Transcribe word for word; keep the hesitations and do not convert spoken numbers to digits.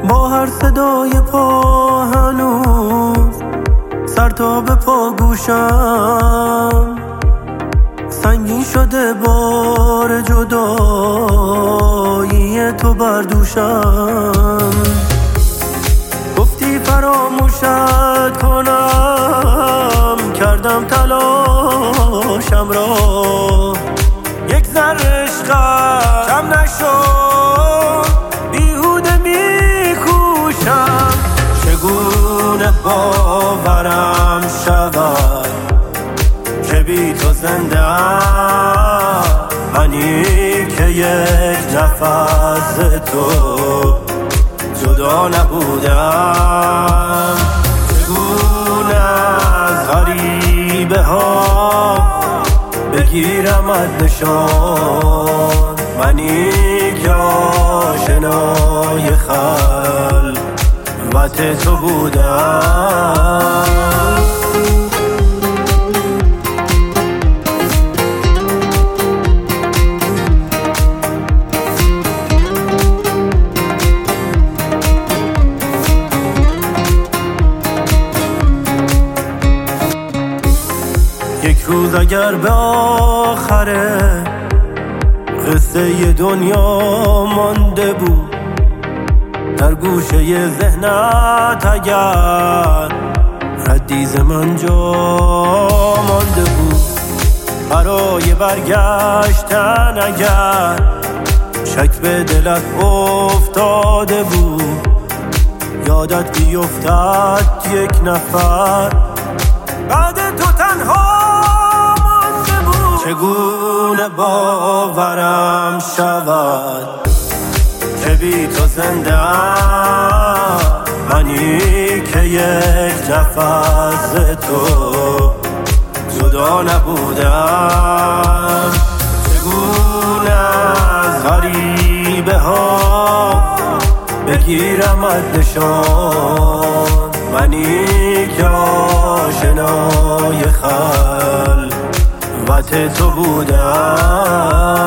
با هر صدای پا هنوز سر تا به پا گوشم سنگین شده بار جدایی تو بر دوشم. گفتی فراموشت کنم کردم تلاشم را یک ذره عشقم کم نشد بیهوده میکوشم. چگونه باورم شود که بی تو زنده ام منی که یک نفس تو جدا نبودم. چگونه از غریبه ها بگیرمت نشان منی که آشنای خلوت تو بودم. یک روز اگر به آخره قصه دنیا مانده بود در گوشه ذهنت اگر ردی ز من جا مانده بود برای برگشتن اگر شک به دلت افتاده بود یادت بیفتد یک نفر بعد تو تنها چگونه باورم شود که بی تو زنده ام منی که یک نفس تو جدا نبودم. چگونه از غریبه ها بگیرمت نشان منی که آشنای خلوت تو بودم.